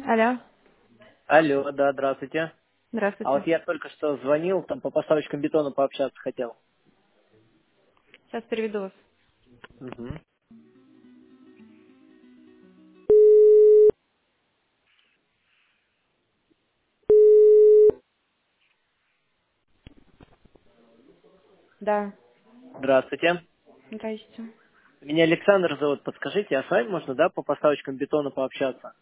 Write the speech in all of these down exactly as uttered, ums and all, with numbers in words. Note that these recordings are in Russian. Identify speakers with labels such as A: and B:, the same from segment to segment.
A: Алло,
B: Алло, да, здравствуйте. А
A: здравствуйте.
B: вот я только что звонил, там по поставочкам бетона пообщаться хотел.
A: Сейчас переведу вас.
B: Мгм.
A: Да,
B: Здравствуйте.
A: здрасте.
B: Меня Александр зовут. Подскажите, а с вами можно, да, по поставочкам бетона пообщаться?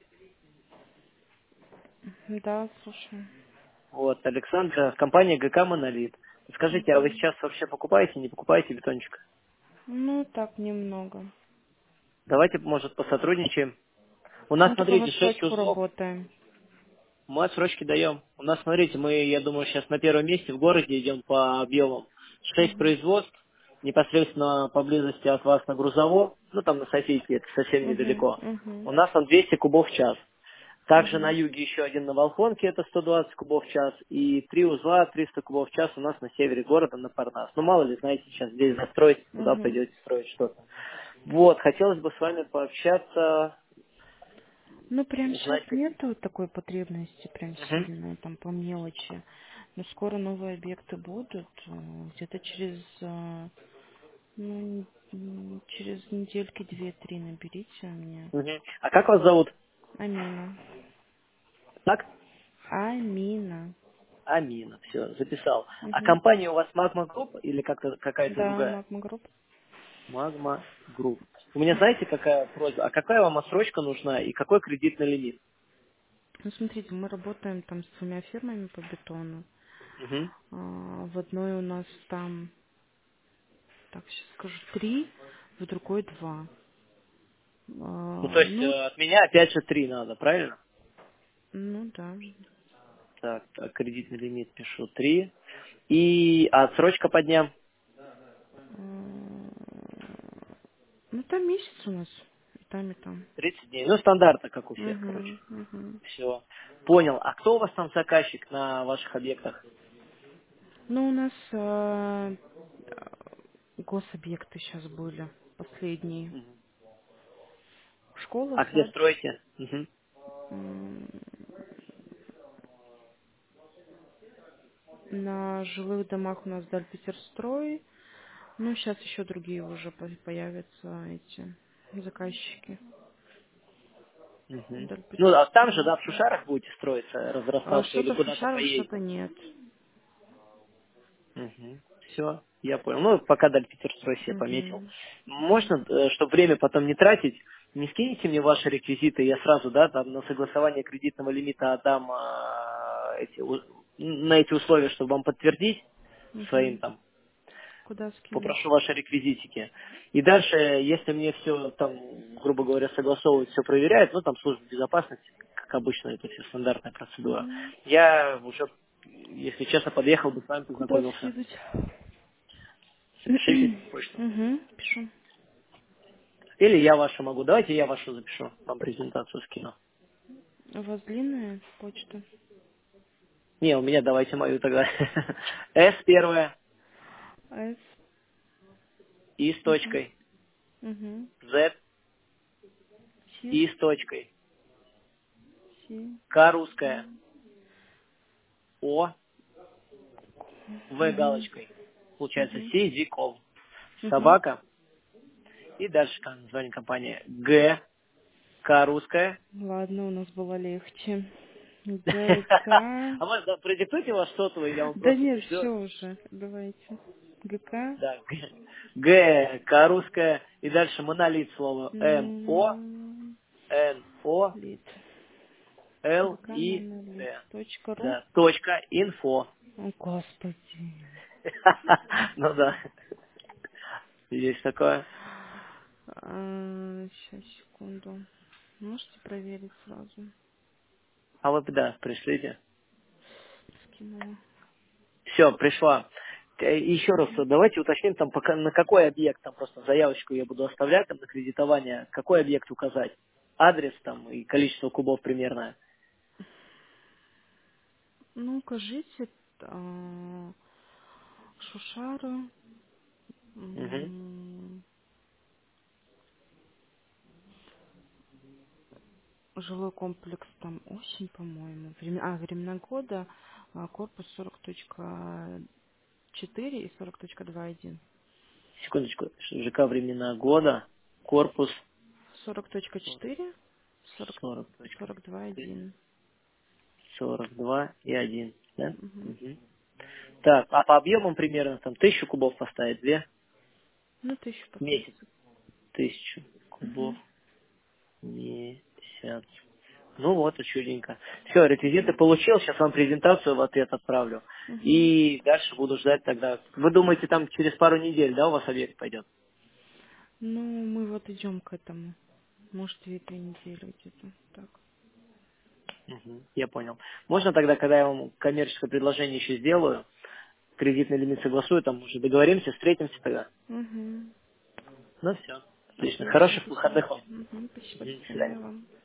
A: Да, слушаю.
B: Вот, Александр, компания ГК «Монолит». Скажите, а вы
A: Мгм.
B: сейчас вообще покупаете, не покупаете бетончик?
A: Ну, так, немного.
B: Давайте, может, посотрудничаем. У нас,
A: Мы только в
B: смотрите, шесть
A: отсрочку
B: узлов.
A: работаем.
B: Мы отсрочки даем. У нас, смотрите, мы, я думаю, сейчас на первом месте в городе идем по объемам. Шесть
A: Угу.
B: производств, непосредственно поблизости от вас на Грузово, ну там на Софийке, это совсем
A: Угу.
B: недалеко.
A: Угу.
B: У нас там двести кубов в час. Также на
A: Угу.
B: юге еще один на Волхонке, это сто двадцать кубов в час, и три узла, триста кубов в час у нас на севере города, на Парнас. Ну, мало ли, знаете, сейчас здесь застроить, куда
A: Угу.
B: пойдете строить что-то. Вот, хотелось бы с вами пообщаться,
A: Ну, прям сейчас
B: узнать какие...
A: нету такой потребности прям
B: Мгм.
A: сильной, там, по мелочи. Но скоро новые объекты будут. э, Где-то через, э, ну, м, через недельки две-три наберите мне.
B: Мгм. А как вас зовут?
A: Амина.
B: Так?
A: Амина.
B: Амина, все, записал. А
A: Угу.
B: компания у вас Magma Group или как-то какая-то
A: Да,
B: другая?
A: Магма Групп.
B: Magma Group. У меня знаете, какая просьба? А какая вам отсрочка нужна и какой кредитный лимит?
A: Ну, смотрите, мы работаем там с двумя фирмами по бетону.
B: Мгм.
A: А, В одной у нас там, так, сейчас скажу, три, в другой два.
B: Ну, то
A: А,
B: есть
A: Ну,
B: э, от меня опять же три надо, правильно?
A: ну да.
B: Так, так, кредитный лимит пишу три. И а отсрочка по дням?
A: А, Ну, там месяц у нас. И там, и там.
B: тридцать дней. Ну, стандартно, как у всех, короче.
A: Угу, угу.
B: Все. Понял. А кто у вас там заказчик на ваших объектах?
A: Ну, у нас а, гособъекты сейчас были, последние.
B: Мгм.
A: Школа,
B: А где
A: сад.
B: строите? Мгм.
A: М, На жилых домах у нас Дальпетерстрой. Ну, сейчас еще другие уже по- появятся эти заказчики.
B: Мгм. Ну, а там же,
A: Дальпетерстрой.
B: да, в Шушарах будете строиться,
A: А
B: разрастаться или
A: что-то в
B: куда-то
A: Шушарах,
B: поедете?
A: что-то нет.
B: Все, я понял. Ну, пока до Питерстрой себе пометил.
A: Угу.
B: Можно, чтобы время потом не тратить, не скинете мне ваши реквизиты, я сразу, да, там на согласование кредитного лимита отдам а, эти, у- на эти условия, чтобы вам подтвердить своим
A: Угу.
B: там,
A: Куда скинуть?
B: попрошу ваши реквизитики. И дальше, если мне все там, грубо говоря, согласовывают, все проверяют, ну, там служба безопасности, как обычно, это все стандартная процедура,
A: Угу.
B: я уже, если честно, подъехал бы с вами,
A: Куда
B: познакомился.
A: скинуть?
B: Запишите почту.
A: Угу. Пишу.
B: Или я вашу могу. Давайте я вашу запишу. Вам презентацию скину.
A: У вас длинная почта?
B: Не, у меня давайте мою тогда. S первая,
A: С.
B: И с
A: Угу.
B: точкой,
A: Угу.
B: Z,
A: Си.
B: И с точкой,
A: Си.
B: К русская, О, В
A: Угу.
B: галочкой. Получается
A: Угу.
B: Сизиков.
A: Угу.
B: Собака. И дальше как название компании. Г, К русская.
A: Ладно, у нас было легче. ГК.
B: А может, да, продиктуйте ваш сотовый, я вам
A: Да
B: просто
A: нет,
B: пришлю.
A: все уже. Давайте. ГК.
B: Да, Г, Г, К русская. И дальше монолит слово М, О,
A: Монолит.
B: Н, О, Л,
A: ГК
B: И,
A: монолит.
B: Т.
A: Точка ру.
B: Да, точка, инфо.
A: О, господи.
B: Ну да, есть такое.
A: сейчас, секунду. Можете проверить сразу?
B: А вы, да, пришлите.
A: Скинула.
B: Все, пришла. Э, Еще раз, давайте уточним, там, пока, на какой объект, там просто заявочку я буду оставлять, там, на кредитование, какой объект указать. Адрес там и количество кубов примерно.
A: Ну, укажите а, Шушара.
B: Угу.
A: м, жилой комплекс там осень, по-моему. Времена, а, времена года, а, корпус сорок точка четыре и сорок точка два один.
B: Секундочку. ЖК времена года. Корпус
A: сорок точка четыре, сорок,
B: сорок точка
A: сорок два один.
B: сорок два и один. Да?
A: Угу.
B: Мгм. Так, а по объемам примерно там тысячу кубов поставить, две
A: Ну, тысячу
B: в месяц.
A: поставьте.
B: Тысячу кубов
A: Угу.
B: в месяц. Ну вот, и чудненько. Все, реквизиты получил, сейчас вам презентацию в ответ отправлю.
A: Угу.
B: И дальше буду ждать тогда. Вы думаете, там через пару недель, да, у вас объект пойдет?
A: Ну, мы вот идем к этому. Может, две-три недели где-то. Так.
B: Мгм, я понял. Можно тогда, когда я вам коммерческое предложение еще сделаю, кредитный лимит согласую, там уже договоримся, встретимся тогда.
A: Угу.
B: Ну все. Отлично.
A: Отлично,
B: Хороших
A: спасибо.
B: выходных вам.
A: Угу. Спасибо,
B: Мгм,
A: до
B: до
A: свидания
B: свидания.
A: вам.